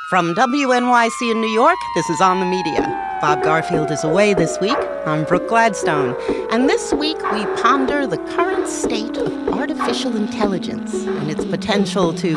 From WNYC in New York, this is On the Media. Bob Garfield is away this week. I'm Brooke Gladstone. And this week, we ponder the current state of artificial intelligence and its potential to,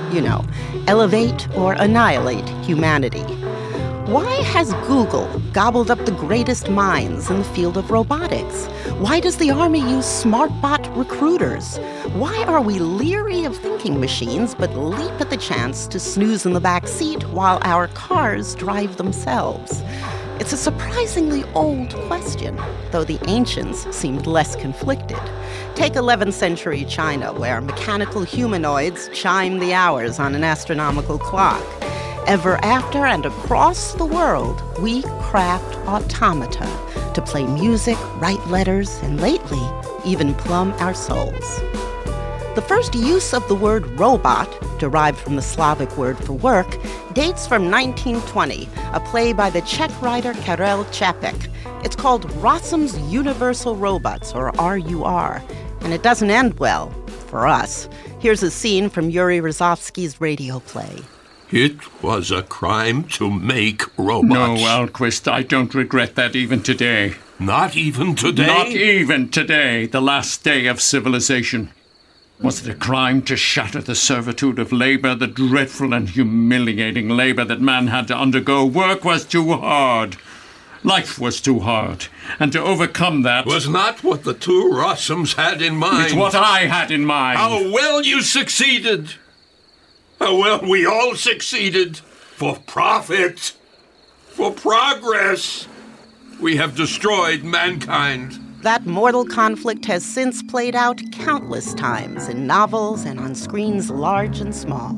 elevate or annihilate humanity. Why has Google gobbled up the greatest minds in the field of robotics? Why does the Army use SmartBot recruiters? Why are we leery of thinking machines but leap at the chance to snooze in the back seat while our cars drive themselves? It's a surprisingly old question, though the ancients seemed less conflicted. Take 11th century China, where mechanical humanoids chime the hours on an astronomical clock. Ever after and across the world, we craft automata to play music, write letters, and lately, even plumb our souls. The first use of the word robot, derived from the Slavic word for work, dates from 1920, a play by the Czech writer Karel Čapek. It's called Rossum's Universal Robots, or RUR, and it doesn't end well, for us. Here's a scene from Yuri Rozovsky's radio play. It was a crime to make robots. No, Alquist, I don't regret that even today. Not even today? Not even today, the last day of civilization. Was it a crime to shatter the servitude of labor, the dreadful and humiliating labor that man had to undergo? Work was too hard. Life was too hard. And to overcome that... was not what the two Rossums had in mind. It's what I had in mind. How well you succeeded. How well we all succeeded. For profit. For progress. We have destroyed mankind. That mortal conflict has since played out countless times in novels and on screens large and small.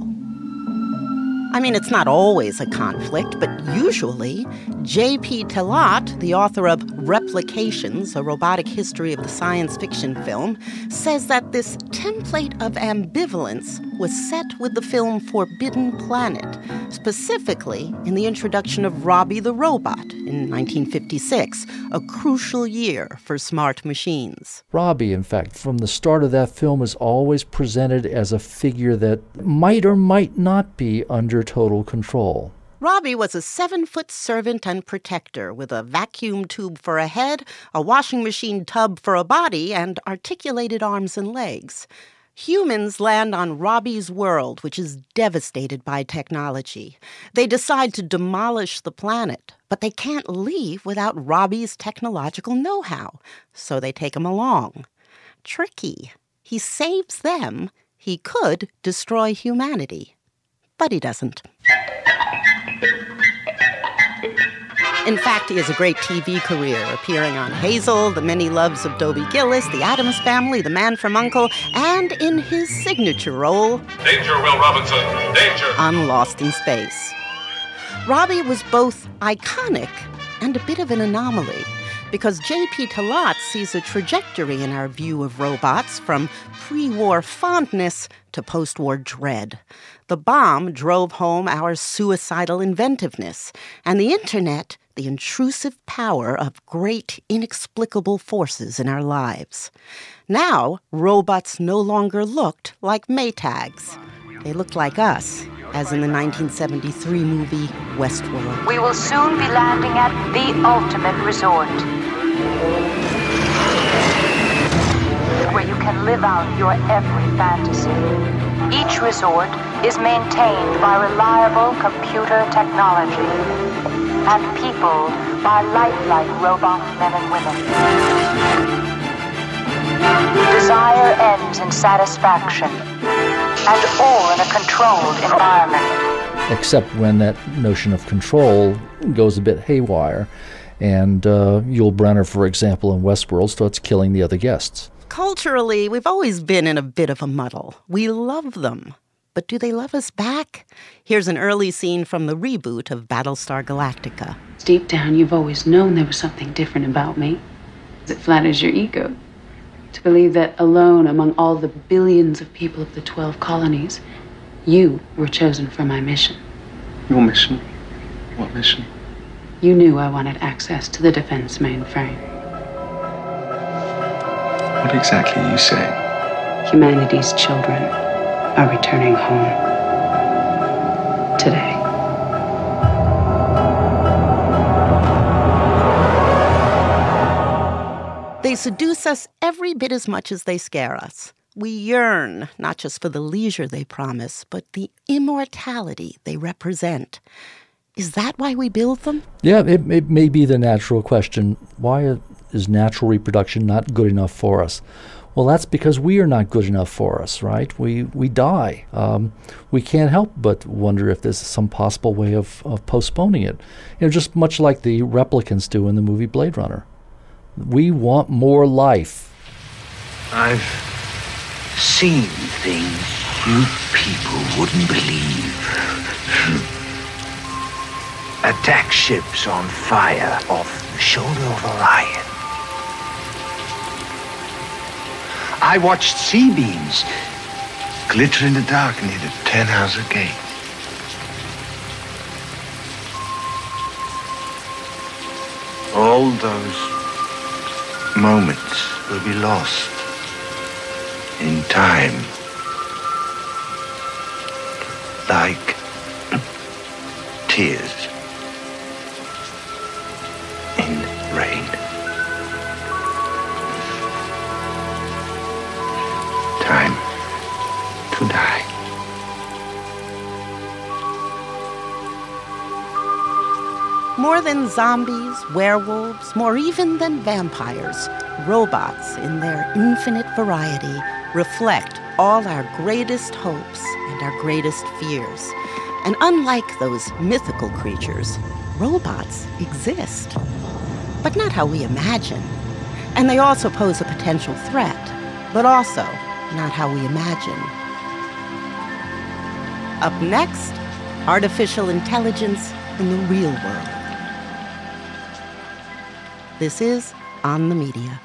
I mean, it's not always a conflict, but usually, J.P. Talat, the author of Replications, a robotic history of the science fiction film, says that this template of ambivalence was set with the film Forbidden Planet, specifically in the introduction of Robbie the Robot in 1956, a crucial year for smart machines. Robbie, in fact, from the start of that film is always presented as a figure that might or might not be under total control. Robbie was a 7-foot servant and protector with a vacuum tube for a head, a washing machine tub for a body, and articulated arms and legs. Humans land on Robbie's world, which is devastated by technology. They decide to demolish the planet, but they can't leave without Robbie's technological know-how, so they take him along. Tricky. He saves them. He could destroy humanity, but he doesn't. In fact, he has a great TV career, appearing on Hazel, The Many Loves of Dobie Gillis, The Addams Family, The Man from U.N.C.L.E., and in his signature role, Danger, Will Robinson, danger! on Lost in Space. Robbie was both iconic and a bit of an anomaly, because J.P. Talat sees a trajectory in our view of robots from pre-war fondness to post-war dread. The bomb drove home our suicidal inventiveness, and the internet the intrusive power of great, inexplicable forces in our lives. Now, robots no longer looked like Maytags. They looked like us, as in the 1973 movie Westworld. We will soon be landing at the ultimate resort, where you can live out your every fantasy. Each resort is maintained by reliable computer technology, and people by lifelike robot men and women. Desire ends in satisfaction, and all in a controlled environment. Except when that notion of control goes a bit haywire, and Yul Brynner, for example, in Westworld, starts killing the other guests. Culturally, we've always been in a bit of a muddle. We love them. But do they love us back? Here's an early scene from the reboot of Battlestar Galactica. Deep down, you've always known there was something different about me. It flatters your ego to believe that alone among all the billions of people of the 12 colonies, you were chosen for my mission. Your mission? What mission? You knew I wanted access to the defense mainframe. What exactly are you saying? Humanity's children are returning home today. They seduce us every bit as much as they scare us. We yearn, not just for the leisure they promise, but the immortality they represent. Is that why we build them? Yeah, it may be the natural question. Why is natural reproduction not good enough for us? Well, that's because we are not good enough for us, right? We die. We can't help but wonder if there's some possible way of postponing it. Just much like the replicants do in the movie Blade Runner. We want more life. I've seen things you people wouldn't believe. Attack ships on fire off the shoulder of Orion. I watched C-beams glitter in the dark near the 10-house gate. All those moments will be lost in time, like tears in rain. Time to die. More than zombies, werewolves, more even than vampires, robots in their infinite variety reflect all our greatest hopes and our greatest fears. And unlike those mythical creatures, robots exist, but not how we imagine. And they also pose a potential threat, but also not how we imagine. Up next, artificial intelligence in the real world. This is On the Media.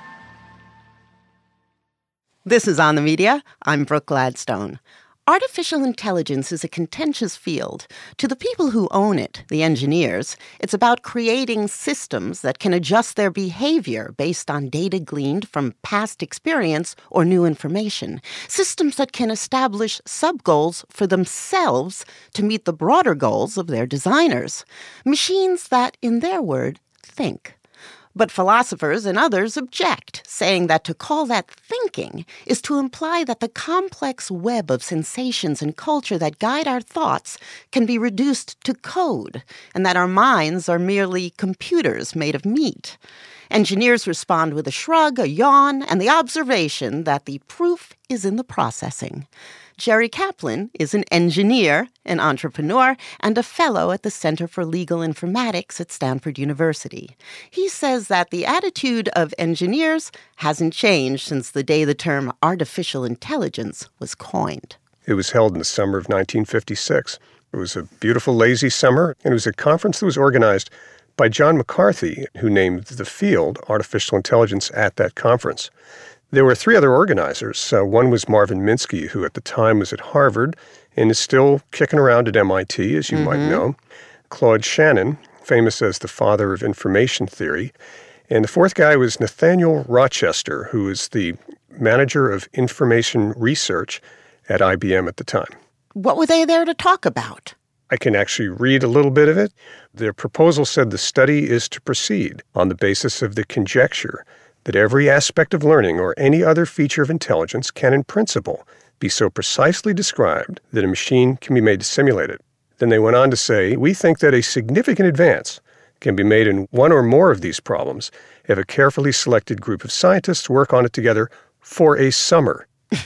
This is On the Media. I'm Brooke Gladstone. Artificial intelligence is a contentious field. To the people who own it, the engineers, it's about creating systems that can adjust their behavior based on data gleaned from past experience or new information. Systems that can establish sub-goals for themselves to meet the broader goals of their designers. Machines that, in their word, think. But philosophers and others object, saying that to call that thinking is to imply that the complex web of sensations and culture that guide our thoughts can be reduced to code, and that our minds are merely computers made of meat. Engineers respond with a shrug, a yawn, and the observation that the proof is in the processing. Jerry Kaplan is an engineer, an entrepreneur, and a fellow at the Center for Legal Informatics at Stanford University. He says that the attitude of engineers hasn't changed since the day the term artificial intelligence was coined. It was held in the summer of 1956. It was a beautiful, lazy summer, and it was a conference that was organized by John McCarthy, who named the field artificial intelligence at that conference. There were three other organizers. One was Marvin Minsky, who at the time was at Harvard and is still kicking around at MIT, as you might know. Claude Shannon, famous as the father of information theory. And the fourth guy was Nathaniel Rochester, who is the manager of information research at IBM at the time. What were they there to talk about? I can actually read a little bit of it. Their proposal said the study is to proceed on the basis of the conjecture that every aspect of learning or any other feature of intelligence can, in principle, be so precisely described that a machine can be made to simulate it. Then they went on to say, we think that a significant advance can be made in one or more of these problems if a carefully selected group of scientists work on it together for a summer.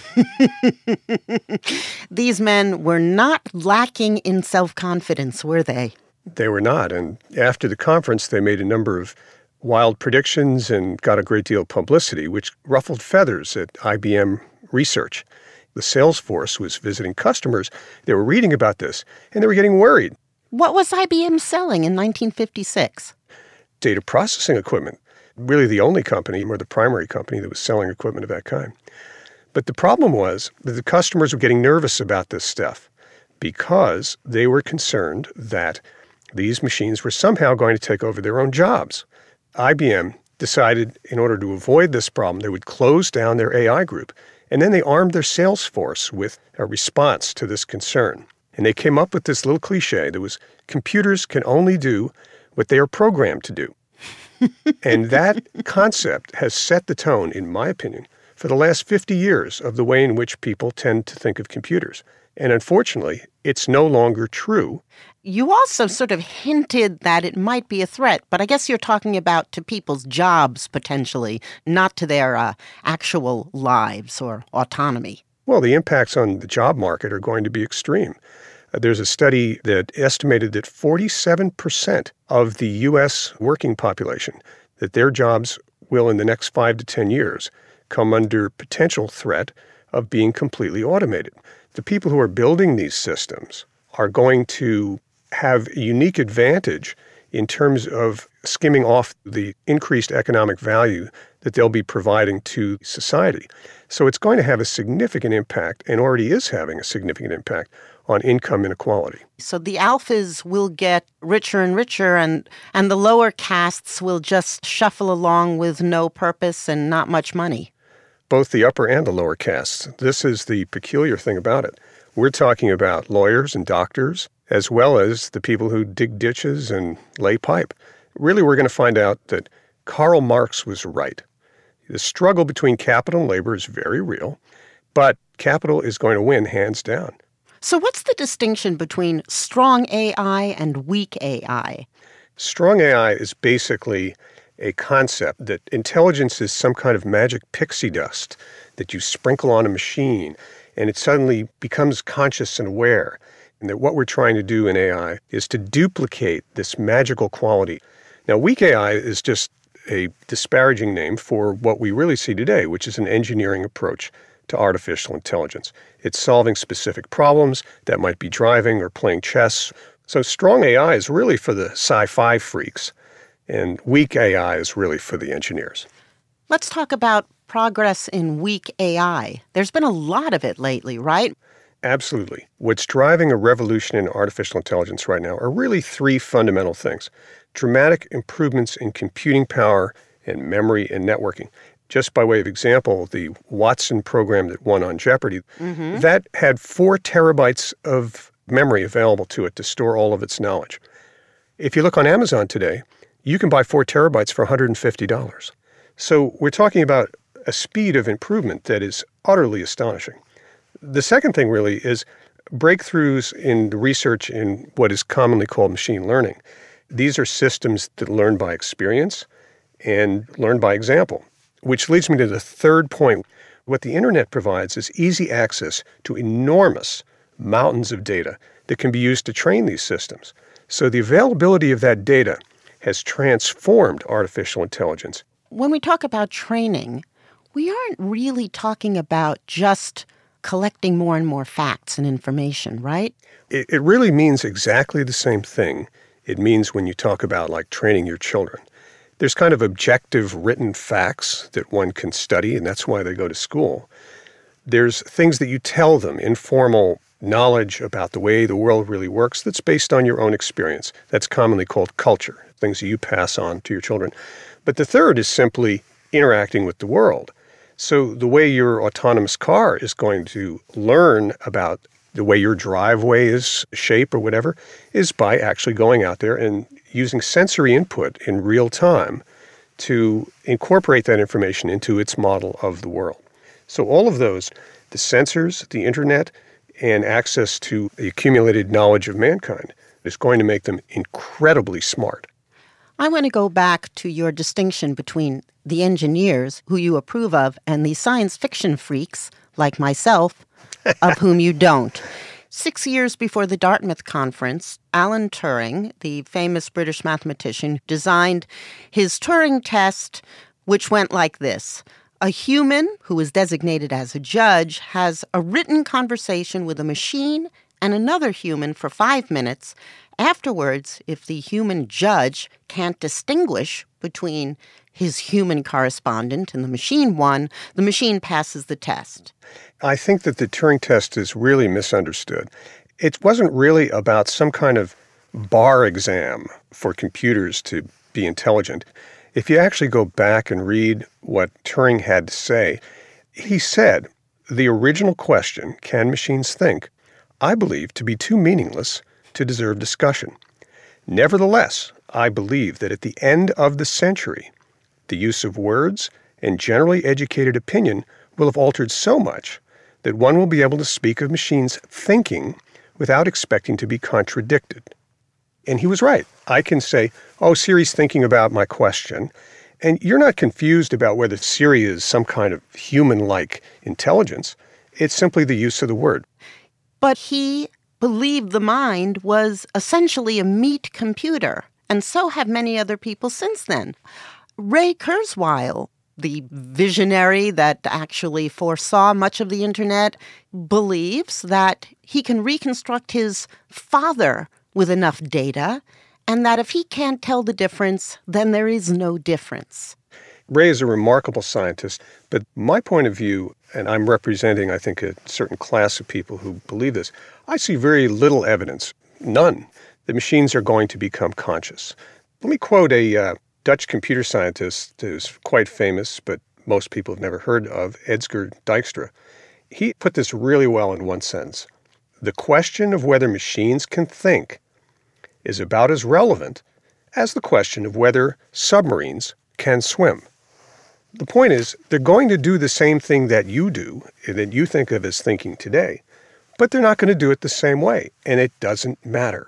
These men were not lacking in self-confidence, were they? They were not. And after the conference, they made a number of wild predictions and got a great deal of publicity, which ruffled feathers at IBM Research. The sales force was visiting customers. They were reading about this, and they were getting worried. What was IBM selling in 1956? Data processing equipment. Really the only company, or the primary company, that was selling equipment of that kind. But the problem was that the customers were getting nervous about this stuff because they were concerned that these machines were somehow going to take over their own jobs. IBM decided in order to avoid this problem, they would close down their AI group, and then they armed their sales force with a response to this concern. And they came up with this little cliche that was, computers can only do what they are programmed to do. And that concept has set the tone, in my opinion, for the last 50 years of the way in which people tend to think of computers. And unfortunately, it's no longer true. You also sort of hinted that it might be a threat, but I guess you're talking about to people's jobs, potentially, not to their actual lives or autonomy. Well, the impacts on the job market are going to be extreme. There's a study that estimated that 47% of the U.S. working population, that their jobs will, in the next 5 to 10 years, come under potential threat of being completely automated. The people who are building these systems are going to have a unique advantage in terms of skimming off the increased economic value that they'll be providing to society. So it's going to have a significant impact, and already is having a significant impact, on income inequality. So the alphas will get richer and richer, and the lower castes will just shuffle along with no purpose and not much money. Both the upper and the lower castes. This is the peculiar thing about it. We're talking about lawyers and doctors, as well as the people who dig ditches and lay pipe. Really, we're going to find out that Karl Marx was right. The struggle between capital and labor is very real, but capital is going to win hands down. So what's the distinction between strong AI and weak AI? Strong AI is basically a concept that intelligence is some kind of magic pixie dust that you sprinkle on a machine, and it suddenly becomes conscious and aware. And that what we're trying to do in AI is to duplicate this magical quality. Now, weak AI is just a disparaging name for what we really see today, which is an engineering approach to artificial intelligence. It's solving specific problems that might be driving or playing chess. So strong AI is really for the sci-fi freaks, and weak AI is really for the engineers. Let's talk about progress in weak AI. There's been a lot of it lately, right? Absolutely. What's driving a revolution in artificial intelligence right now are really three fundamental things. Dramatic improvements in computing power and memory and networking. Just by way of example, the Watson program that won on Jeopardy, that had 4 terabytes of memory available to it to store all of its knowledge. If you look on Amazon today, you can buy 4 terabytes for $150. So we're talking about a speed of improvement that is utterly astonishing. The second thing really is breakthroughs in the research in what is commonly called machine learning. These are systems that learn by experience and learn by example, which leads me to the third point. What the internet provides is easy access to enormous mountains of data that can be used to train these systems. So the availability of that data has transformed artificial intelligence. When we talk about training, we aren't really talking about just collecting more and more facts and information, right? It really means exactly the same thing it means when you talk about like training your children. There's kind of objective written facts that one can study, and that's why they go to school. There's things that you tell them, informal knowledge about the way the world really works that's based on your own experience. That's commonly called culture, things that you pass on to your children. But the third is simply interacting with the world. So the way your autonomous car is going to learn about the way your driveway is shaped or whatever is by actually going out there and using sensory input in real time to incorporate that information into its model of the world. So all of those, the sensors, the internet, and access to the accumulated knowledge of mankind is going to make them incredibly smart. I want to go back to your distinction between the engineers, who you approve of, and the science fiction freaks, like myself, of whom you don't. 6 years before the Dartmouth Conference, Alan Turing, the famous British mathematician, designed his Turing test, which went like this. A human who is designated as a judge has a written conversation with a machine and another human for 5 minutes. Afterwards, if the human judge can't distinguish between his human correspondent and the machine one, the machine passes the test. I think that the Turing test is really misunderstood. It wasn't really about some kind of bar exam for computers to be intelligent. If you actually go back and read what Turing had to say, he said, the original question, can machines think, I believe to be too meaningless to deserve discussion. Nevertheless, I believe that at the end of the century, the use of words and generally educated opinion will have altered so much that one will be able to speak of machines thinking without expecting to be contradicted. And he was right. I can say, oh, Siri's thinking about my question, and you're not confused about whether Siri is some kind of human-like intelligence. It's simply the use of the word. But he believed the mind was essentially a meat computer, and so have many other people since then. Ray Kurzweil, the visionary that actually foresaw much of the internet, believes that he can reconstruct his father with enough data, and that if he can't tell the difference, then there is no difference. Ray is a remarkable scientist, but my point of view, and I'm representing, I think, a certain class of people who believe this, I see very little evidence, none, that machines are going to become conscious. Let me quote a Dutch computer scientist who's quite famous, but most people have never heard of, Edsger Dijkstra. He put this really well in one sentence. The question of whether machines can think is about as relevant as the question of whether submarines can swim. The point is, they're going to do the same thing that you do, that you think of as thinking today, but they're not going to do it the same way, and it doesn't matter.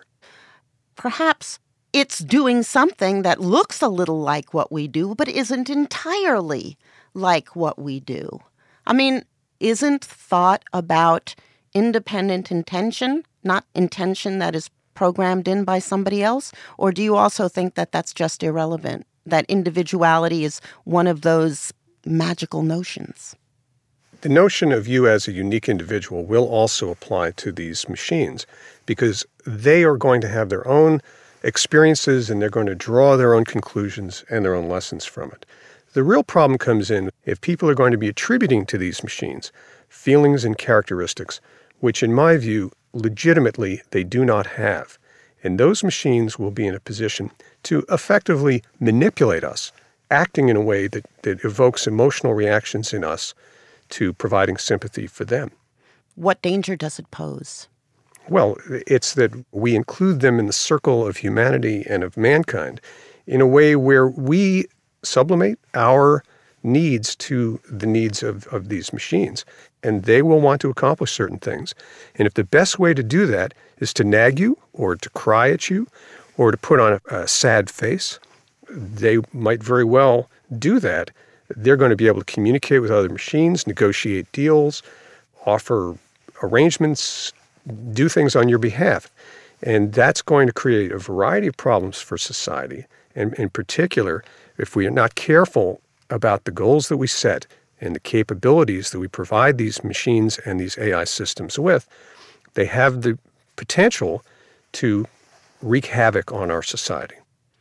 Perhaps it's doing something that looks a little like what we do, but isn't entirely like what we do. I mean, isn't thought about independent intention, not intention that is programmed in by somebody else? Or do you also think that that's just irrelevant, that individuality is one of those magical notions? The notion of you as a unique individual will also apply to these machines because they are going to have their own experiences and they're going to draw their own conclusions and their own lessons from it. The real problem comes in if people are going to be attributing to these machines feelings and characteristics, which in my view, legitimately, they do not have. And those machines will be in a position to effectively manipulate us, acting in a way that evokes emotional reactions in us to providing sympathy for them. What danger does it pose? Well, it's that we include them in the circle of humanity and of mankind in a way where we sublimate our needs to the needs of these machines. And they will want to accomplish certain things. And if the best way to do that is to nag you or to cry at you or to put on a sad face, they might very well do that. They're going to be able to communicate with other machines, negotiate deals, offer arrangements, do things on your behalf. And that's going to create a variety of problems for society. And in particular, if we are not careful about the goals that we set and the capabilities that we provide these machines and these AI systems with, they have the potential to wreak havoc on our society.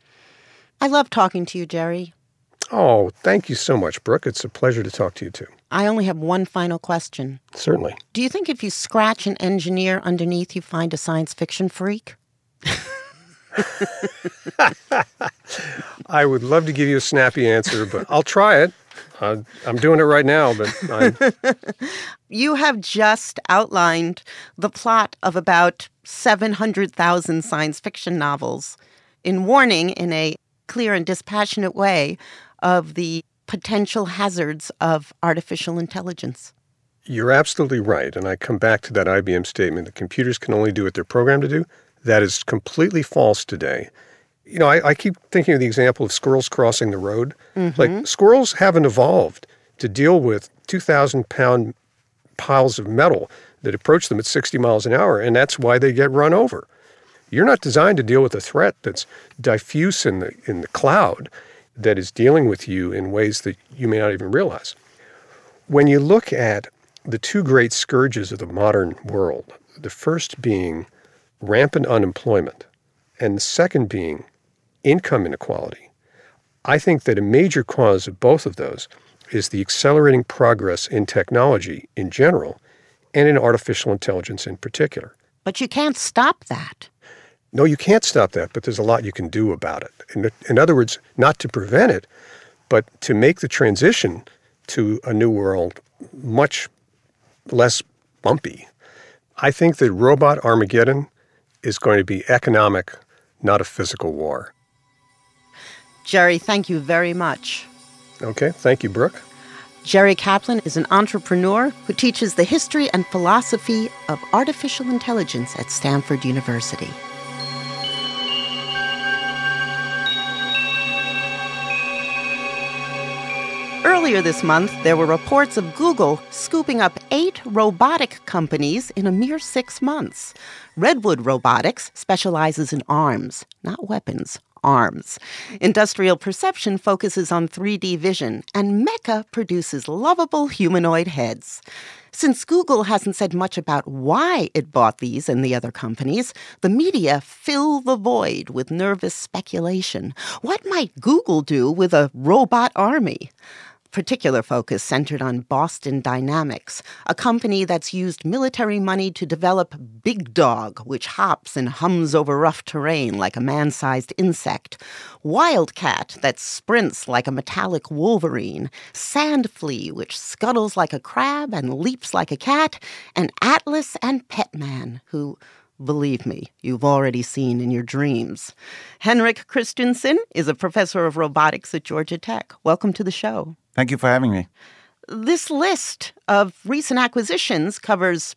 I love talking to you, Jerry. Oh, thank you so much, Brooke. It's a pleasure to talk to you, too. I only have one final question. Certainly. Do you think if you scratch an engineer underneath, you find a science fiction freak? I would love to give you a snappy answer, but I'll try it. I'm doing it right now, but You have just outlined the plot of about 700,000 science fiction novels in warning in a clear and dispassionate way of the potential hazards of artificial intelligence. You're absolutely right. And I come back to that IBM statement that computers can only do what they're programmed to do. That is completely false today. You know, I keep thinking of the example of squirrels crossing the road. Mm-hmm. Like, squirrels haven't evolved to deal with 2,000-pound piles of metal that approach them at 60 miles an hour, and that's why they get run over. You're not designed to deal with a threat that's diffuse in the cloud that is dealing with you in ways that you may not even realize. When you look at the two great scourges of the modern world, the first being rampant unemployment, and the second being income inequality, I think that a major cause of both of those is the accelerating progress in technology in general and in artificial intelligence in particular. But you can't stop that. No, you can't stop that, but there's a lot you can do about it. In other words, not to prevent it, but to make the transition to a new world much less bumpy. I think that robot Armageddon is going to be economic, not a physical war. Jerry, thank you very much. Okay, thank you, Brooke. Jerry Kaplan is an entrepreneur who teaches the history and philosophy of artificial intelligence at Stanford University. Earlier this month, there were reports of Google scooping up 8 robotic companies in a mere 6 months. Redwood Robotics specializes in arms, not weapons, arms. Industrial Perception focuses on 3D vision, and Mecha produces lovable humanoid heads. Since Google hasn't said much about why it bought these and the other companies, the media fill the void with nervous speculation. What might Google do with a robot army? Particular focus centered on Boston Dynamics, a company that's used military money to develop Big Dog, which hops and hums over rough terrain like a man-sized insect, Wildcat that sprints like a metallic wolverine, Sand Flea, which scuttles like a crab and leaps like a cat, and Atlas and Petman, who, believe me, you've already seen in your dreams. Henrik Christensen is a professor of robotics at Georgia Tech. Welcome to the show. Thank you for having me. This list of recent acquisitions covers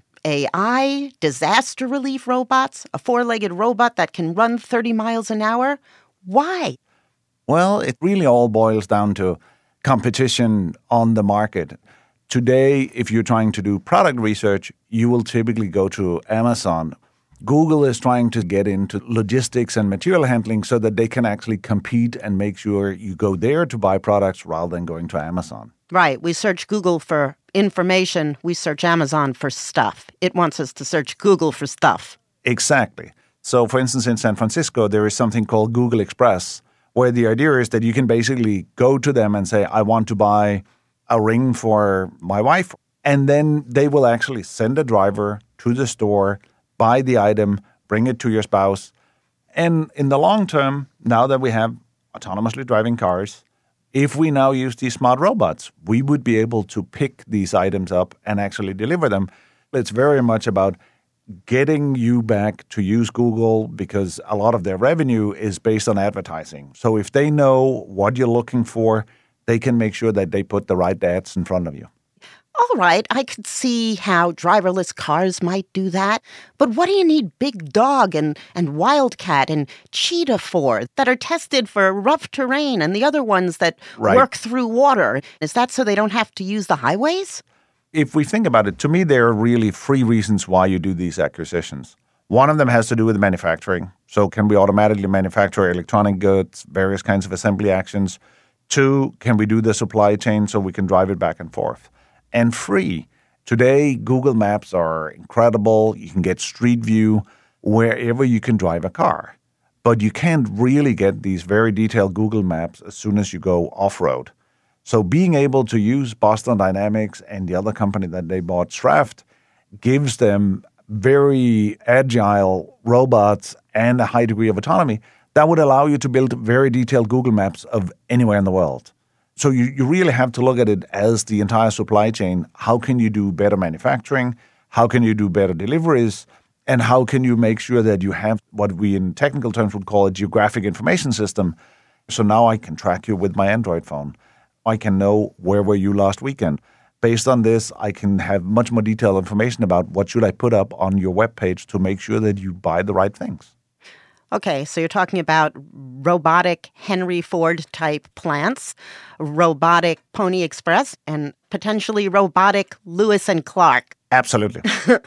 AI, disaster relief robots, a 4-legged robot that can run 30 miles an hour. Why? Well, it really all boils down to competition on the market. Today, if you're trying to do product research, you will typically go to Amazon. Google is trying to get into logistics and material handling so that they can actually compete and make sure you go there to buy products rather than going to Amazon. Right. We search Google for information. We search Amazon for stuff. It wants us to search Google for stuff. Exactly. So, for instance, in San Francisco, there is something called Google Express, where the idea is that you can basically go to them and say, I want to buy a ring for my wife. And then they will actually send a driver to the store, buy the item, bring it to your spouse. And in the long term, now that we have autonomously driving cars, if we now use these smart robots, we would be able to pick these items up and actually deliver them. It's very much about getting you back to use Google because a lot of their revenue is based on advertising. So if they know what you're looking for, they can make sure that they put the right ads in front of you. All right, I could see how driverless cars might do that. But what do you need Big Dog and Wildcat and Cheetah for that are tested for rough terrain and the other ones that work through water? Is that so they don't have to use the highways? If we think about it, to me, there are really 3 reasons why you do these acquisitions. One of them has to do with manufacturing. So can we automatically manufacture electronic goods, various kinds of assembly actions? 2, can we do the supply chain so we can drive it back and forth? And 3, today Google Maps are incredible. You can get Street View wherever you can drive a car. But you can't really get these very detailed Google Maps as soon as you go off-road. So being able to use Boston Dynamics and the other company that they bought, Schraft, gives them very agile robots and a high degree of autonomy that would allow you to build very detailed Google Maps of anywhere in the world. So you really have to look at it as the entire supply chain. How can you do better manufacturing? How can you do better deliveries? And how can you make sure that you have what we in technical terms would call a geographic information system? So now I can track you with my Android phone. I can know where were you last weekend. Based on this, I can have much more detailed information about what should I put up on your webpage to make sure that you buy the right things. Okay, so you're talking about robotic Henry Ford-type plants, robotic Pony Express, and potentially robotic Lewis and Clark. Absolutely.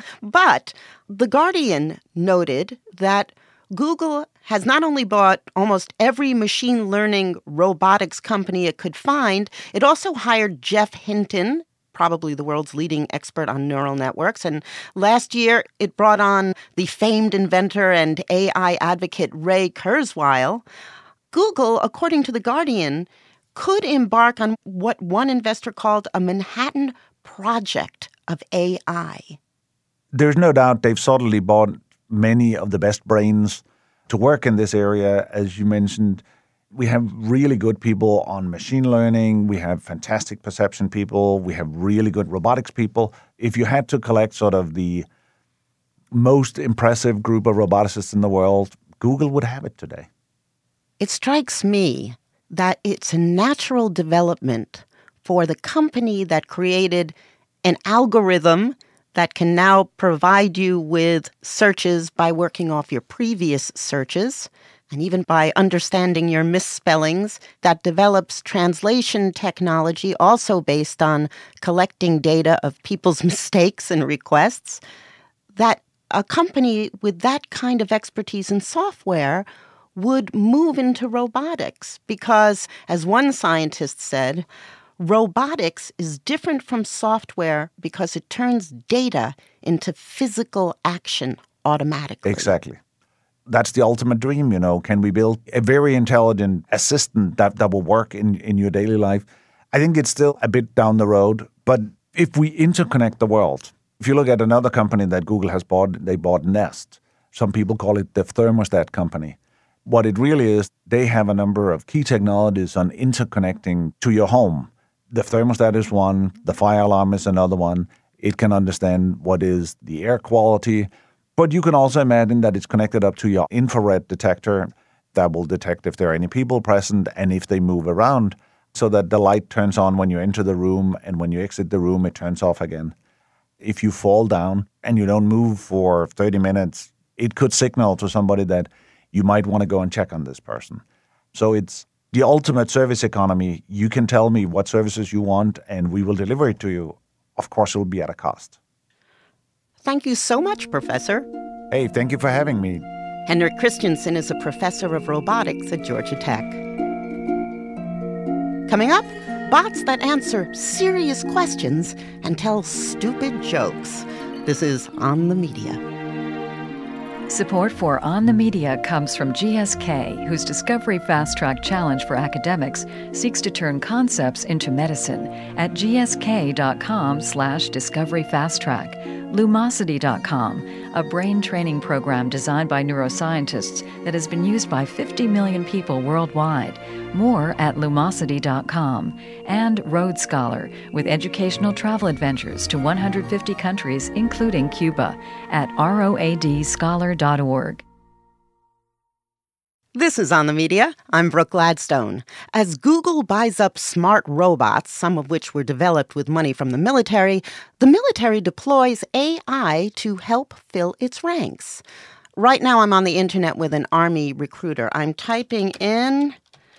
But The Guardian noted that Google has not only bought almost every machine learning robotics company it could find, it also hired Geoff Hinton, probably the world's leading expert on neural networks. And last year, it brought on the famed inventor and AI advocate Ray Kurzweil. Google, according to The Guardian, could embark on what one investor called a Manhattan Project of AI. There's no doubt they've subtly bought many of the best brains to work in this area. As you mentioned, we have really good people on machine learning. We have fantastic perception people. We have really good robotics people. If you had to collect sort of the most impressive group of roboticists in the world, Google would have it today. It strikes me that it's a natural development for the company that created an algorithm that can now provide you with searches by working off your previous searches, and even by understanding your misspellings, that develops translation technology also based on collecting data of people's mistakes and requests, that a company with that kind of expertise in software would move into robotics because, as one scientist said, robotics is different from software because it turns data into physical action automatically. Exactly. That's the ultimate dream, Can we build a very intelligent assistant that will work in your daily life? I think it's still a bit down the road, but if we interconnect the world, if you look at another company that Google has bought, they bought Nest. Some people call it the thermostat company. What it really is, they have a number of key technologies on interconnecting to your home. The thermostat is one, the fire alarm is another one. It can understand what is the air quality, but you can also imagine that it's connected up to your infrared detector that will detect if there are any people present and if they move around, so that the light turns on when you enter the room, and when you exit the room, it turns off again. If you fall down and you don't move for 30 minutes, it could signal to somebody that you might want to go and check on this person. So it's the ultimate service economy. You can tell me what services you want, and we will deliver it to you. Of course, it will be at a cost. Thank you so much, Professor. Hey, thank you for having me. Henrik Christiansen is a professor of robotics at Georgia Tech. Coming up, bots that answer serious questions and tell stupid jokes. This is On the Media. Support for On the Media comes from GSK, whose Discovery Fast Track Challenge for academics seeks to turn concepts into medicine at gsk.com/discoveryfasttrack. Lumosity.com, a brain training program designed by neuroscientists that has been used by 50 million people worldwide. More at lumosity.com. And Road Scholar, with educational travel adventures to 150 countries, including Cuba, at roadscholar.org. This is On the Media. I'm Brooke Gladstone. As Google buys up smart robots, some of which were developed with money from the military deploys AI to help fill its ranks. Right now I'm on the internet with an Army recruiter. I'm typing in,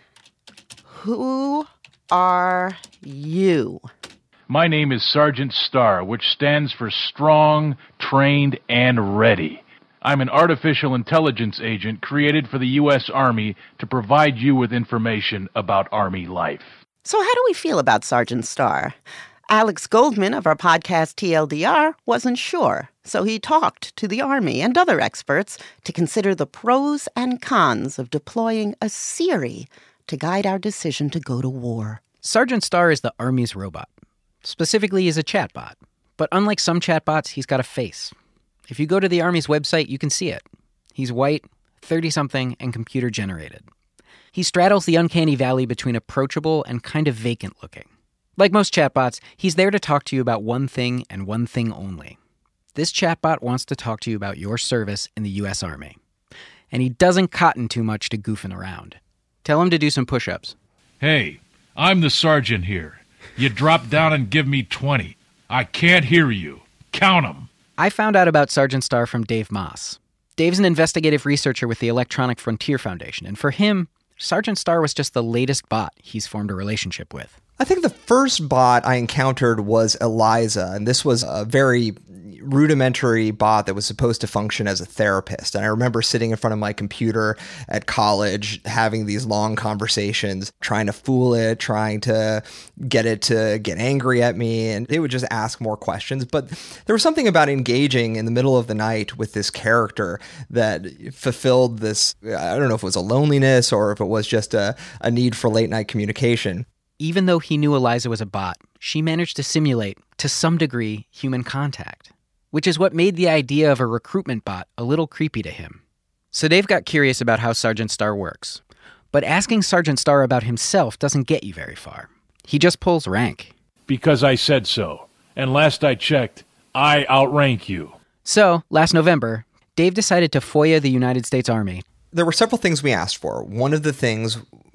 "Who are you?" My name is Sergeant Starr, which stands for Strong, Trained, and Ready. I'm an artificial intelligence agent created for the U.S. Army to provide you with information about Army life. So how do we feel about Sergeant Starr? Alex Goldman of our podcast TLDR wasn't sure, so he talked to the Army and other experts to consider the pros and cons of deploying a Siri to guide our decision to go to war. Sergeant Starr is the Army's robot. Specifically, he's a chatbot. But unlike some chatbots, he's got a face. If you go to the Army's website, you can see it. He's white, 30-something, and computer-generated. He straddles the uncanny valley between approachable and kind of vacant-looking. Like most chatbots, he's there to talk to you about one thing and one thing only. This chatbot wants to talk to you about your service in the U.S. Army. And he doesn't cotton too much to goofing around. Tell him to do some push-ups. Hey, I'm the sergeant here. You drop down and give me 20. I can't hear you. Count 'em. I found out about Sergeant Starr from Dave Moss. Dave's an investigative researcher with the Electronic Frontier Foundation, and for him, Sergeant Starr was just the latest bot he's formed a relationship with. I think the first bot I encountered was Eliza, and this was a very rudimentary bot that was supposed to function as a therapist. And I remember sitting in front of my computer at college, having these long conversations, trying to fool it, trying to get it to get angry at me, and it would just ask more questions. But there was something about engaging in the middle of the night with this character that fulfilled this, I don't know if it was a loneliness or if it was just a need for late night communication. Even though he knew Eliza was a bot, she managed to simulate, to some degree, human contact, which is what made the idea of a recruitment bot a little creepy to him. So Dave got curious about how Sergeant Starr works. But asking Sergeant Starr about himself doesn't get you very far. He just pulls rank. Because I said so. And last I checked, I outrank you. So, last November, Dave decided to FOIA the United States Army. There were several things we asked for. One of the things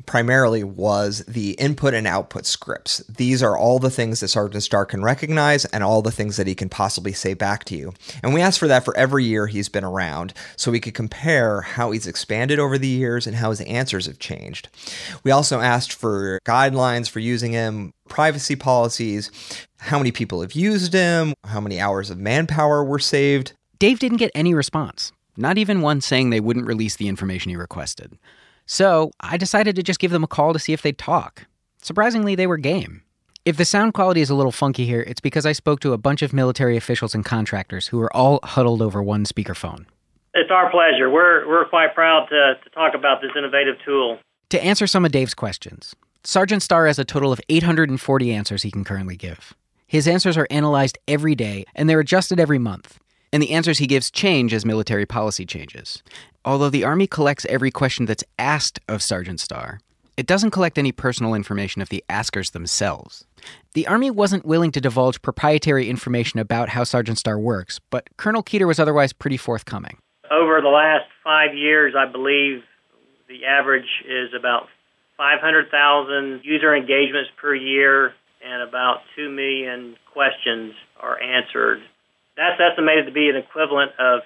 primarily was the input and output scripts. These are all the things that Sergeant Starr can recognize and all the things that he can possibly say back to you. And we asked for that for every year he's been around, so we could compare how he's expanded over the years and how his answers have changed. We also asked for guidelines for using him, privacy policies, how many people have used him, how many hours of manpower were saved. Dave didn't get any response, not even one saying they wouldn't release the information he requested. So I decided to just give them a call to see if they'd talk. Surprisingly, they were game. If the sound quality is a little funky here, it's because I spoke to a bunch of military officials and contractors who were all huddled over one speakerphone. It's our pleasure. We're quite proud to talk about this innovative tool. To answer some of Dave's questions, Sergeant Starr has a total of 840 answers he can currently give. His answers are analyzed every day, and they're adjusted every month. And the answers he gives change as military policy changes. Although the Army collects every question that's asked of Sergeant Starr, it doesn't collect any personal information of the askers themselves. The Army wasn't willing to divulge proprietary information about how Sergeant Starr works, but Colonel Keeter was otherwise pretty forthcoming. Over the last 5 years, I believe the average is about 500,000 user engagements per year, and about 2 million questions are answered. That's estimated to be an equivalent of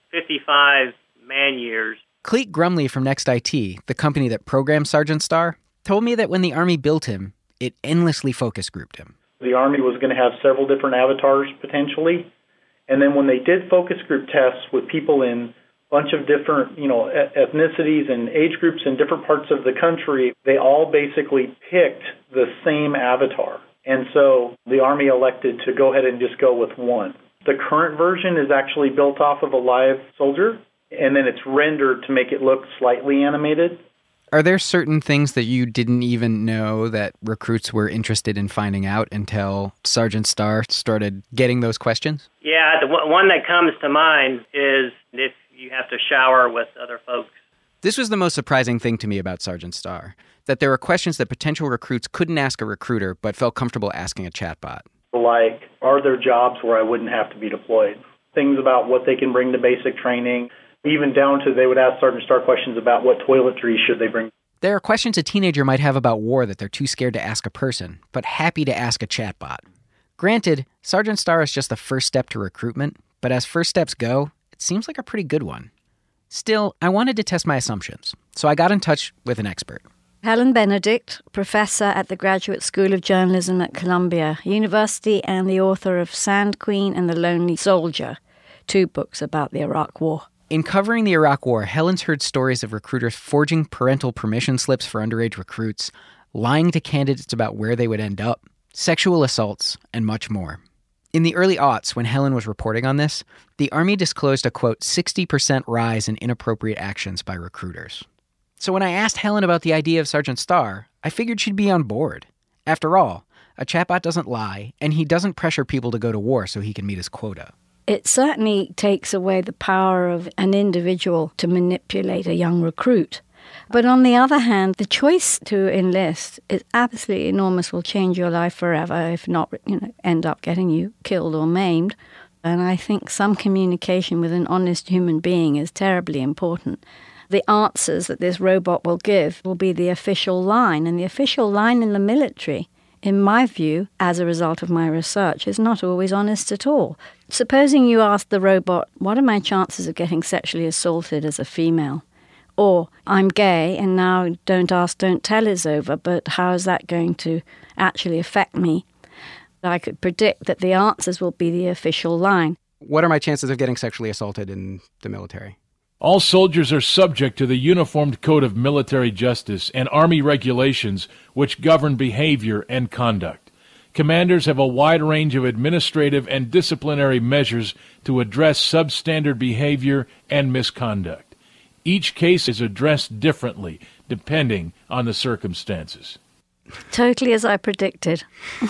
55 man-years. Cleet Grumley from NextIT, the company that programmed Sergeant Starr, told me that when the Army built him, it endlessly focus grouped him. The Army was going to have several different avatars, potentially. And then when they did focus group tests with people in a bunch of different, ethnicities and age groups in different parts of the country, they all basically picked the same avatar. And so the Army elected to go ahead and just go with one. The current version is actually built off of a live soldier, and then it's rendered to make it look slightly animated. Are there certain things that you didn't even know that recruits were interested in finding out until Sergeant Starr started getting those questions? Yeah, the one that comes to mind is if you have to shower with other folks. This was the most surprising thing to me about Sergeant Starr, that there were questions that potential recruits couldn't ask a recruiter but felt comfortable asking a chatbot. Like, are there jobs where I wouldn't have to be deployed? Things about what they can bring to basic training, even down to they would ask Sergeant Starr questions about what toiletries should they bring. There are questions a teenager might have about war that they're too scared to ask a person, but happy to ask a chatbot. Granted, Sergeant Starr is just the first step to recruitment, but as first steps go, it seems like a pretty good one. Still, I wanted to test my assumptions, so I got in touch with an expert. Helen Benedict, professor at the Graduate School of Journalism at Columbia University and the author of Sand Queen and the Lonely Soldier, 2 books about the Iraq War. In covering the Iraq War, Helen's heard stories of recruiters forging parental permission slips for underage recruits, lying to candidates about where they would end up, sexual assaults, and much more. In the early aughts, when Helen was reporting on this, the Army disclosed a, quote, 60% rise in inappropriate actions by recruiters. So when I asked Helen about the idea of Sergeant Starr, I figured she'd be on board. After all, a chatbot doesn't lie, and he doesn't pressure people to go to war so he can meet his quota. It certainly takes away the power of an individual to manipulate a young recruit. But on the other hand, the choice to enlist is absolutely enormous, will change your life forever, if not, end up getting you killed or maimed. And I think some communication with an honest human being is terribly important. The answers that this robot will give will be the official line, and the official line in the military, in my view, as a result of my research, is not always honest at all. Supposing you ask the robot, what are my chances of getting sexually assaulted as a female? Or, I'm gay and now don't ask, don't tell is over, but how is that going to actually affect me? I could predict that the answers will be the official line. What are my chances of getting sexually assaulted in the military? All soldiers are subject to the Uniformed Code of Military Justice and Army regulations which govern behavior and conduct. Commanders have a wide range of administrative and disciplinary measures to address substandard behavior and misconduct. Each case is addressed differently, depending on the circumstances. Totally as I predicted.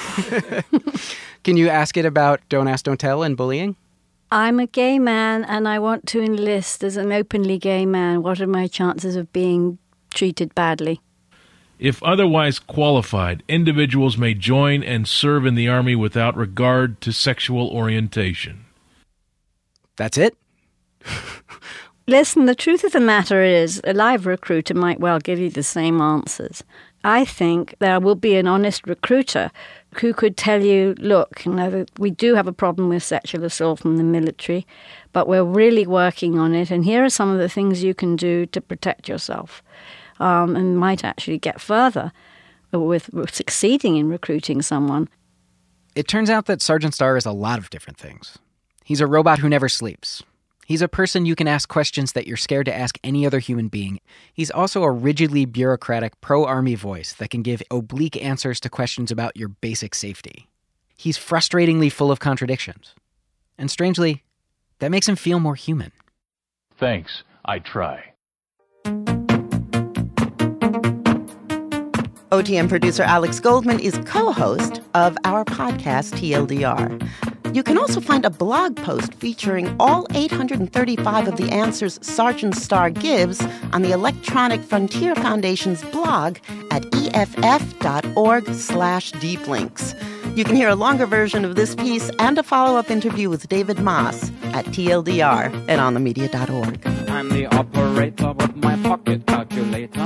Can you ask it about don't ask, don't tell and bullying? I'm a gay man and I want to enlist as an openly gay man. What are my chances of being treated badly? If otherwise qualified, individuals may join and serve in the Army without regard to sexual orientation. That's it? Listen, the truth of the matter is, a live recruiter might well give you the same answers. I think there will be an honest recruiter who could tell you, look, we do have a problem with sexual assault in the military, but we're really working on it, and here are some of the things you can do to protect yourself, and might actually get further with succeeding in recruiting someone. It turns out that Sergeant Starr is a lot of different things. He's a robot who never sleeps. He's a person you can ask questions that you're scared to ask any other human being. He's also a rigidly bureaucratic pro-Army voice that can give oblique answers to questions about your basic safety. He's frustratingly full of contradictions. And strangely, that makes him feel more human. Thanks. I try. OTM producer Alex Goldman is co-host of our podcast, TLDR. You can also find a blog post featuring all 835 of the answers Sergeant Starr gives on the Electronic Frontier Foundation's blog at EFF.org/deeplinks. You can hear a longer version of this piece and a follow-up interview with David Moss at TLDR at onthemedia.org. I'm the operator with my pocket calculator.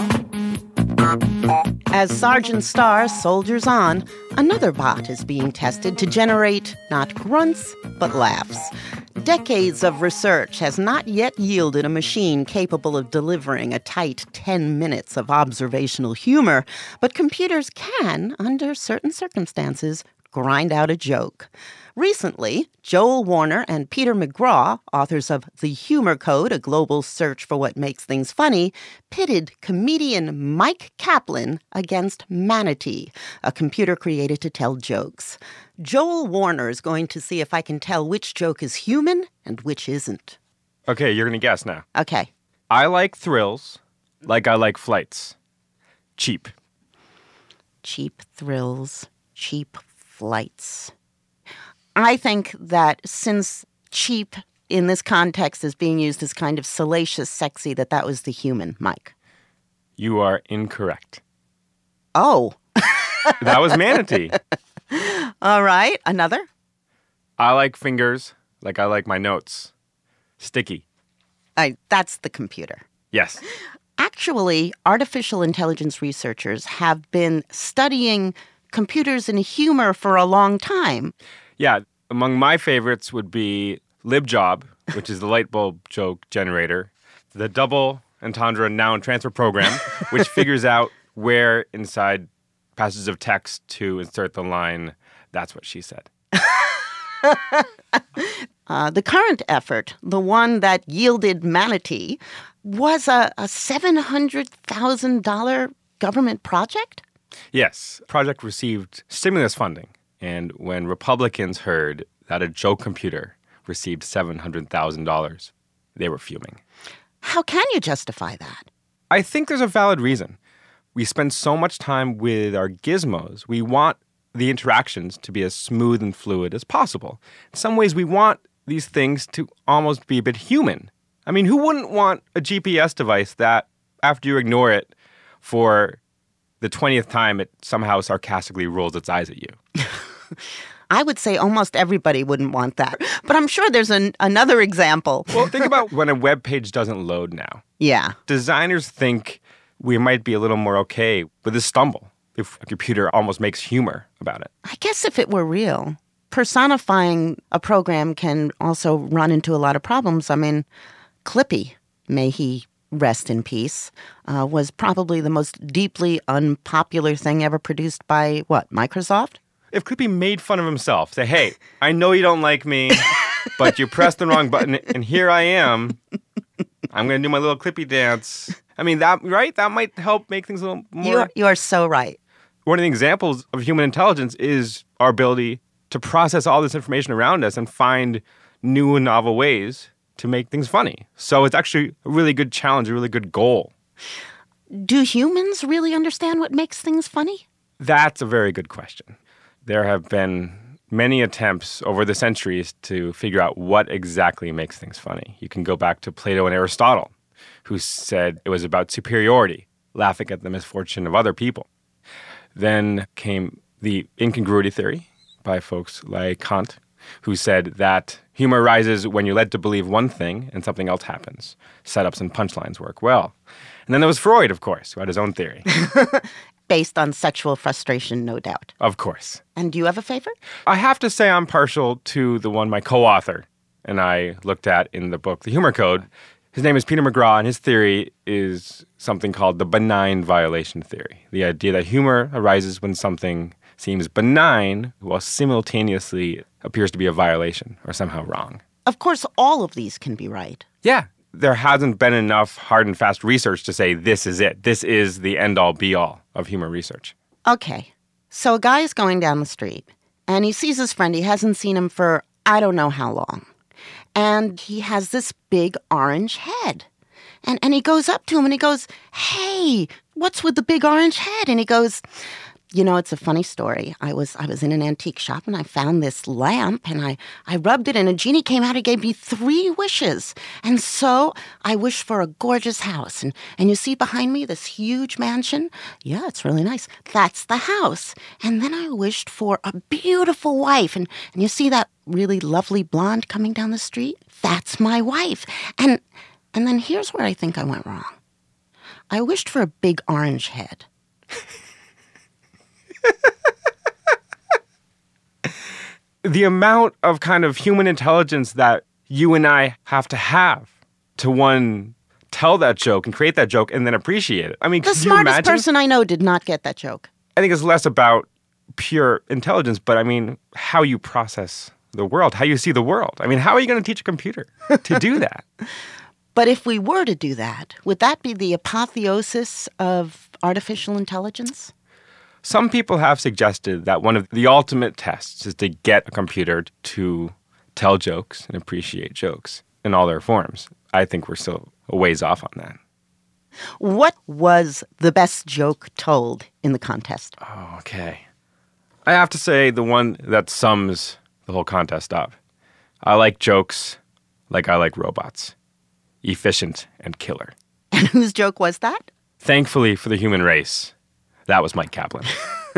As Sergeant Starr soldiers on, another bot is being tested to generate not grunts, but laughs. Decades of research has not yet yielded a machine capable of delivering a tight 10 minutes of observational humor, but computers can, under certain circumstances, grind out a joke. Recently, Joel Warner and Peter McGraw, authors of The Humor Code, A Global Search for What Makes Things Funny, pitted comedian Mike Kaplan against Manatee, a computer created to tell jokes. Joel Warner is going to see if I can tell which joke is human and which isn't. Okay, you're going to guess now. Okay. I like thrills like I like flights. Cheap. Cheap thrills, cheap flights. I think that since cheap in this context is being used as kind of salacious, sexy, that was the human, Mike. You are incorrect. Oh. That was Manatee. All right. Another? I like fingers like I like my notes. Sticky. That's the computer. Yes. Actually, artificial intelligence researchers have been studying computers and humor for a long time. Yeah, among my favorites would be LibJob, which is the light bulb joke generator, the double entendre noun transfer program, which figures out where inside passages of text to insert the line, "That's what she said." The current effort, the one that yielded Manatee, was a $700,000 government project? Yes, the project received stimulus funding. And when Republicans heard that a joke computer received $700,000, they were fuming. How can you justify that? I think there's a valid reason. We spend so much time with our gizmos. We want the interactions to be as smooth and fluid as possible. In some ways, we want these things to almost be a bit human. I mean, who wouldn't want a GPS device that, after you ignore it for the 20th time, it somehow sarcastically rolls its eyes at you? I would say almost everybody wouldn't want that. But I'm sure there's another example. Well, think about when a web page doesn't load now. Yeah. Designers think we might be a little more okay with a stumble if a computer almost makes humor about it. I guess if it were real, personifying a program can also run into a lot of problems. I mean, Clippy, may he rest in peace, was probably the most deeply unpopular thing ever produced by, Microsoft? If Clippy made fun of himself, say, hey, I know you don't like me, but you pressed the wrong button, and here I am. I'm going to do my little Clippy dance. I mean, that might help make things a little more... You are so right. One of the examples of human intelligence is our ability to process all this information around us and find new and novel ways to make things funny. So it's actually a really good challenge, a really good goal. Do humans really understand what makes things funny? That's a very good question. There have been many attempts over the centuries to figure out what exactly makes things funny. You can go back to Plato and Aristotle, who said it was about superiority, laughing at the misfortune of other people. Then came the incongruity theory by folks like Kant, who said that humor arises when you're led to believe one thing and something else happens. Setups and punchlines work well. And then there was Freud, of course, who had his own theory. Based on sexual frustration, no doubt. Of course. And do you have a favorite? I have to say I'm partial to the one my co-author and I looked at in the book, The Humor Code. His name is Peter McGraw, and his theory is something called the benign violation theory. The idea that humor arises when something seems benign while simultaneously appears to be a violation or somehow wrong. Of course, all of these can be right. Yeah. There hasn't been enough hard and fast research to say this is it. This is the end-all, be-all of humor research. Okay. So a guy is going down the street, and he sees his friend. He hasn't seen him for I don't know how long. And he has this big orange head. And he goes up to him and he goes, "Hey, what's with the big orange head?" And he goes, "You know, it's a funny story. I was in an antique shop and I found this lamp and I rubbed it and a genie came out and gave me 3 wishes. And so I wished for a gorgeous house. And you see behind me this huge mansion? Yeah, it's really nice. That's the house. And then I wished for a beautiful wife. And you see that really lovely blonde coming down the street? That's my wife. And then here's where I think I went wrong. I wished for a big orange head." The amount of kind of human intelligence that you and I have to one, tell that joke and create that joke and then appreciate it. I mean, the smartest person I know did not get that joke. I think it's less about pure intelligence, but I mean, how you process the world, how you see the world. I mean, how are you going to teach a computer to do that? But if we were to do that, would that be the apotheosis of artificial intelligence? Some people have suggested that one of the ultimate tests is to get a computer to tell jokes and appreciate jokes in all their forms. I think we're still a ways off on that. What was the best joke told in the contest? Oh, okay. I have to say the one that sums the whole contest up. I like jokes like I like robots. Efficient and killer. And whose joke was that? Thankfully for the human race, that was Mike Kaplan.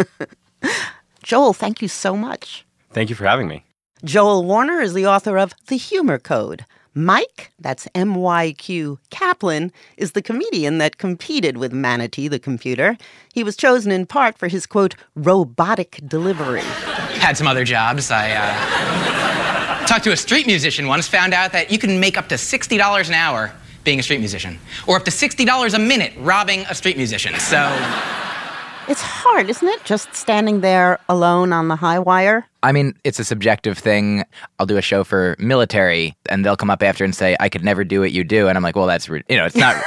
Joel, thank you so much. Thank you for having me. Joel Warner is the author of The Humor Code. Mike, that's M-Y-Q, Kaplan, is the comedian that competed with Manatee the computer. He was chosen in part for his, quote, robotic delivery. Had some other jobs. I talked to a street musician once, found out that you can make up to $60 an hour being a street musician, or up to $60 a minute robbing a street musician. So it's hard, isn't it? Just standing there alone on the high wire. I mean, it's a subjective thing. I'll do a show for military, and they'll come up after and say, "I could never do what you do." And I'm like, well, that's, it's not.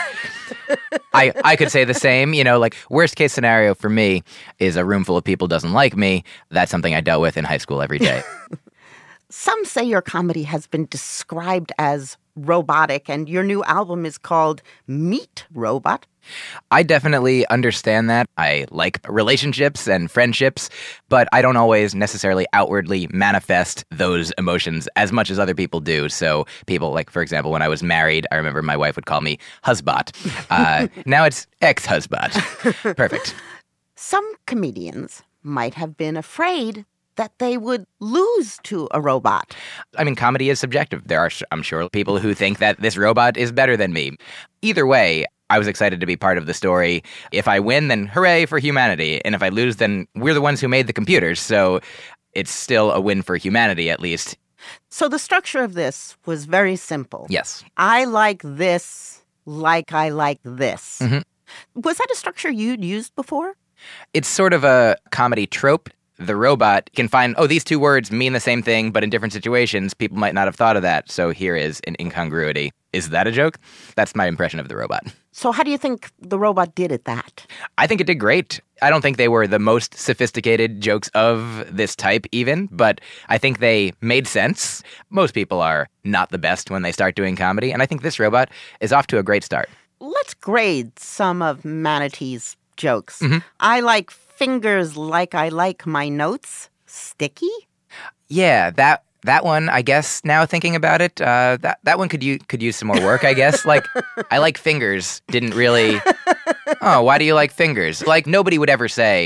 I could say the same, like worst case scenario for me is a room full of people doesn't like me. That's something I dealt with in high school every day. Some say your comedy has been described as robotic, and your new album is called Meet Robot. I definitely understand that. I like relationships and friendships, but I don't always necessarily outwardly manifest those emotions as much as other people do. So people, like, for example, when I was married, I remember my wife would call me husbot. Now it's ex-husbot. Perfect. Some comedians might have been afraid that they would lose to a robot. I mean, comedy is subjective. There are, I'm sure, people who think that this robot is better than me. Either way, I was excited to be part of the story. If I win, then hooray for humanity. And if I lose, then we're the ones who made the computers. So it's still a win for humanity, at least. So the structure of this was very simple. Yes. I like this like I like this. Mm-hmm. Was that a structure you'd used before? It's sort of a comedy trope. The robot can find, these two words mean the same thing, but in different situations, people might not have thought of that. So here is an incongruity. Is that a joke? That's my impression of the robot. So how do you think the robot did at that? I think it did great. I don't think they were the most sophisticated jokes of this type even, but I think they made sense. Most people are not the best when they start doing comedy, and I think this robot is off to a great start. Let's grade some of Manatee's jokes. Mm-hmm. I like fingers like I like my notes. Sticky? Yeah, that one, I guess, now thinking about it, that one could use some more work, I guess. Like, I like fingers didn't really, why do you like fingers? Like, nobody would ever say,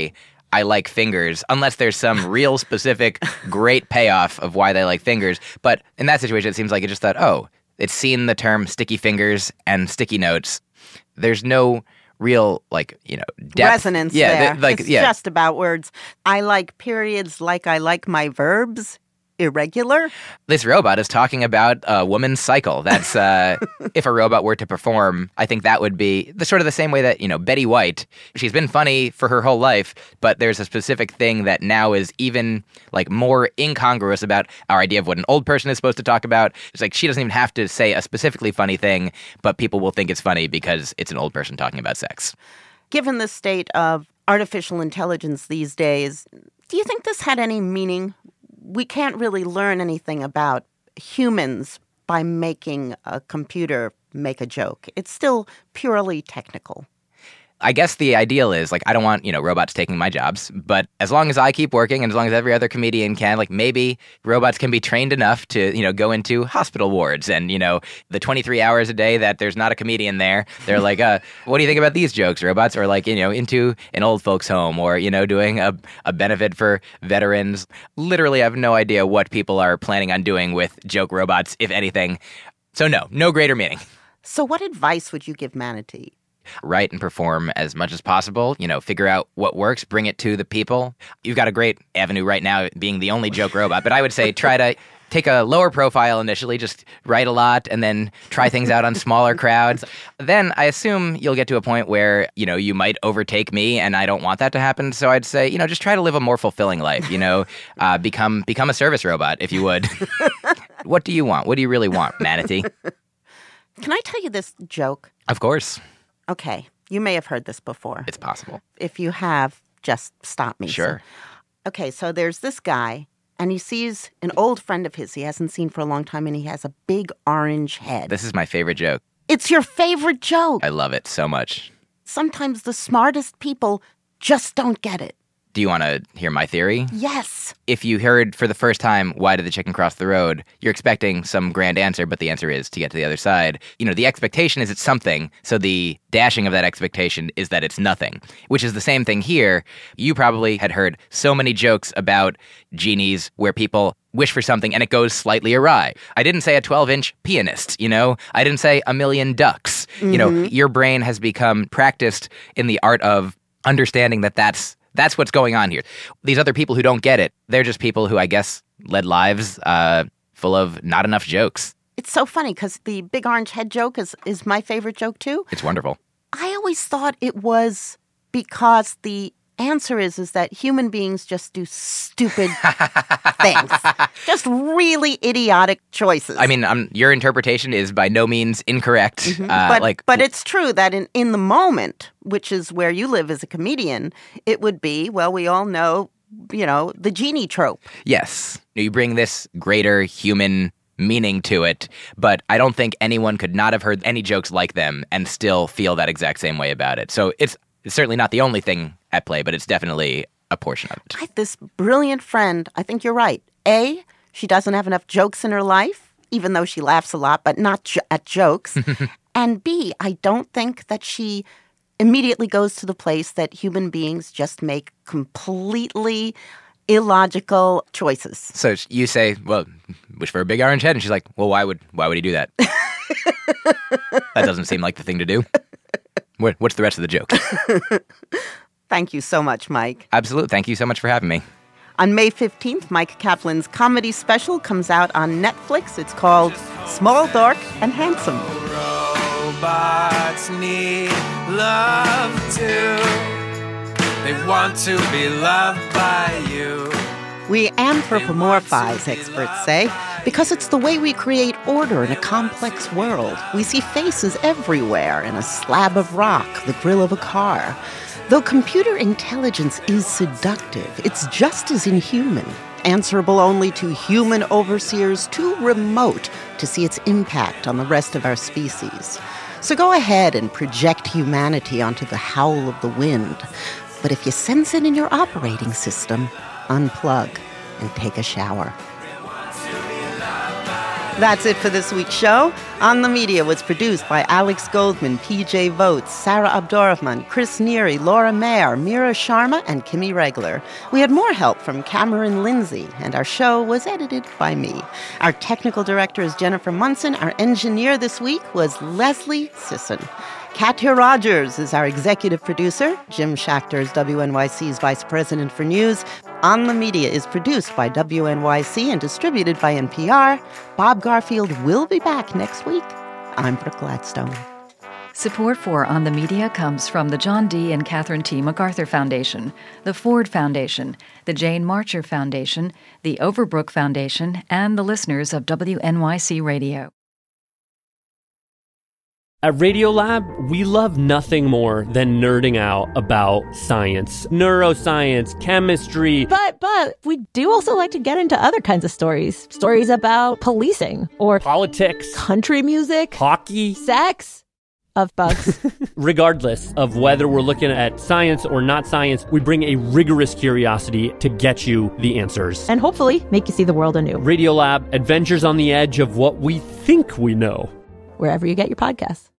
I like fingers, unless there's some real specific great payoff of why they like fingers. But in that situation, it seems like it just thought, oh, it's seen the term sticky fingers and sticky notes. There's no real, depth. Resonance there. It's yeah. just about words. I like periods like I like my verbs. Irregular? This robot is talking about a woman's cycle. That's, if a robot were to perform, I think that would be the same way that, Betty White, she's been funny for her whole life, but there's a specific thing that now is even, more incongruous about our idea of what an old person is supposed to talk about. It's like she doesn't even have to say a specifically funny thing, but people will think it's funny because it's an old person talking about sex. Given the state of artificial intelligence these days, do you think this had any meaning? We can't really learn anything about humans by making a computer make a joke. It's still purely technical. I guess the ideal is, I don't want, robots taking my jobs, but as long as I keep working and as long as every other comedian can, maybe robots can be trained enough to, go into hospital wards and, the 23 hours a day that there's not a comedian there, they're like, what do you think about these jokes, robots? Or into an old folks home or, doing a benefit for veterans. Literally, I have no idea what people are planning on doing with joke robots, if anything. So no greater meaning. So what advice would you give Manatee? Write and perform as much as possible, figure out what works, bring it to the people. You've got a great avenue right now being the only joke robot, but I would say try to take a lower profile initially, just write a lot and then try things out on smaller crowds. Then I assume you'll get to a point where, you might overtake me and I don't want that to happen. So I'd say, just try to live a more fulfilling life, become a service robot if you would. What do you want? What do you really want, Manatee? Can I tell you this joke? Of course. Okay, you may have heard this before. It's possible. If you have, just stop me. Sure. So there's this guy, and he sees an old friend of his he hasn't seen for a long time, and he has a big orange head. This is my favorite joke. It's your favorite joke. I love it so much. Sometimes the smartest people just don't get it. Do you want to hear my theory? Yes. If you heard for the first time, why did the chicken cross the road, you're expecting some grand answer, but the answer is to get to the other side. The expectation is it's something, so the dashing of that expectation is that it's nothing, which is the same thing here. You probably had heard so many jokes about genies where people wish for something and it goes slightly awry. I didn't say a 12-inch pianist, I didn't say a million ducks. Mm-hmm. Your brain has become practiced in the art of understanding that that's what's going on here. These other people who don't get it, they're just people who, I guess, led lives full of not enough jokes. It's so funny because the big orange head joke is my favorite joke, too. It's wonderful. I always thought it was because the answer is that human beings just do stupid things. Just really idiotic choices. I mean, your interpretation is by no means incorrect. Mm-hmm. But it's true that in the moment, which is where you live as a comedian, it would be, well, we all know, the genie trope. Yes. You bring this greater human meaning to it, but I don't think anyone could not have heard any jokes like them and still feel that exact same way about it. So it's certainly not the only thing at play, but it's definitely a portion of it. I have this brilliant friend. I think you're right. A, she doesn't have enough jokes in her life, even though she laughs a lot, but not at jokes. And B, I don't think that she immediately goes to the place that human beings just make completely illogical choices. So you say, well, wish for a big orange head, and she's like, well, why would he do that? That doesn't seem like the thing to do. What's the rest of the joke? Thank you so much, Mike. Absolutely. Thank you so much for having me. On May 15th, Mike Kaplan's comedy special comes out on Netflix. It's called Small, Dark, and Handsome. Robots need love too. They want to be loved by you. We anthropomorphize, experts say, because it's the way we create order in a complex world. We see faces everywhere in a slab of rock, the grill of a car. Though computer intelligence is seductive, it's just as inhuman, answerable only to human overseers too remote to see its impact on the rest of our species. So go ahead and project humanity onto the howl of the wind. But if you sense it in your operating system, unplug and take a shower. That's it for this week's show. On the Media was produced by Alex Goldman, PJ Votes, Sarah Abdurrahman, Chris Neary, Laura Mayer, Mira Sharma, and Kimmy Regler. We had more help from Cameron Lindsay, and our show was edited by me. Our technical director is Jennifer Munson. Our engineer this week was Leslie Sisson. Katya Rogers is our executive producer. Jim Schachter is WNYC's vice president for news. On the Media is produced by WNYC and distributed by NPR. Bob Garfield will be back next week. I'm Brooke Gladstone. Support for On the Media comes from the John D. and Catherine T. MacArthur Foundation, the Ford Foundation, the Jane Marcher Foundation, the Overbrook Foundation, and the listeners of WNYC Radio. At Radiolab, we love nothing more than nerding out about science, neuroscience, chemistry. But we do also like to get into other kinds of stories. Stories about policing or politics, country music, hockey, sex, of bugs. Regardless of whether we're looking at science or not science, we bring a rigorous curiosity to get you the answers. And hopefully make you see the world anew. Radiolab, adventures on the edge of what we think we know. Wherever you get your podcasts.